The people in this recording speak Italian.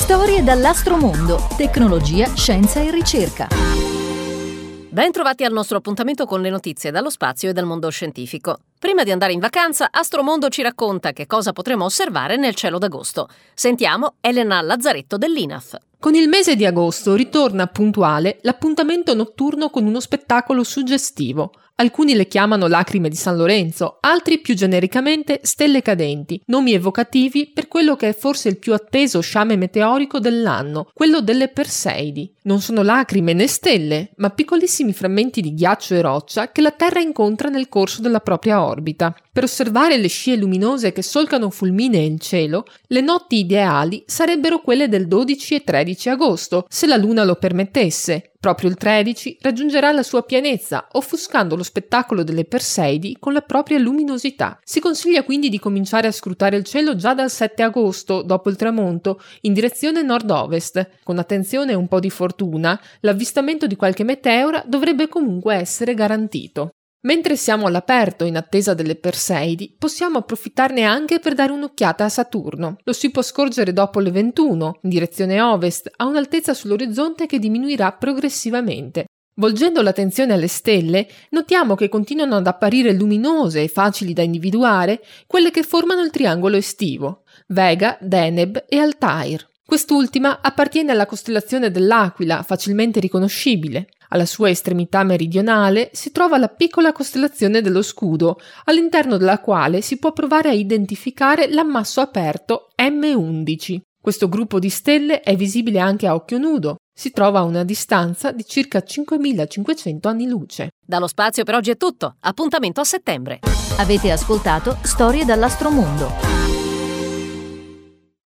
Storie dall'astromondo, tecnologia, scienza e ricerca. Ben trovati al nostro appuntamento con le notizie dallo spazio e dal mondo scientifico. Prima di andare in vacanza, Astromondo ci racconta che cosa potremo osservare nel cielo d'agosto. Sentiamo Elena Lazzaretto dell'INAF. Con il mese di agosto ritorna puntuale l'appuntamento notturno con uno spettacolo suggestivo. Alcuni le chiamano lacrime di San Lorenzo, altri più genericamente stelle cadenti, nomi evocativi per quello che è forse il più atteso sciame meteorico dell'anno, quello delle Perseidi. Non sono lacrime né stelle, ma piccolissimi frammenti di ghiaccio e roccia che la Terra incontra nel corso della propria orbita. Per osservare le scie luminose che solcano fulminee il cielo, le notti ideali sarebbero quelle del 12 e 13 agosto, se la Luna lo permettesse. Proprio il 13 raggiungerà la sua pienezza, offuscando lo spettacolo delle Perseidi con la propria luminosità. Si consiglia quindi di cominciare a scrutare il cielo già dal 7 agosto, dopo il tramonto, in direzione nord-ovest. Con attenzione e un po' di fortuna, l'avvistamento di qualche meteora dovrebbe comunque essere garantito. Mentre siamo all'aperto in attesa delle Perseidi, possiamo approfittarne anche per dare un'occhiata a Saturno. Lo si può scorgere dopo le 21, in direzione ovest, a un'altezza sull'orizzonte che diminuirà progressivamente. Volgendo l'attenzione alle stelle, notiamo che continuano ad apparire luminose e facili da individuare quelle che formano il triangolo estivo, Vega, Deneb e Altair. Quest'ultima appartiene alla costellazione dell'Aquila, facilmente riconoscibile. Alla sua estremità meridionale si trova la piccola costellazione dello Scudo, all'interno della quale si può provare a identificare l'ammasso aperto M11. Questo gruppo di stelle è visibile anche a occhio nudo. Si trova a una distanza di circa 5.500 anni luce. Dallo spazio per oggi è tutto. Appuntamento a settembre. Avete ascoltato Storie dall'astromondo.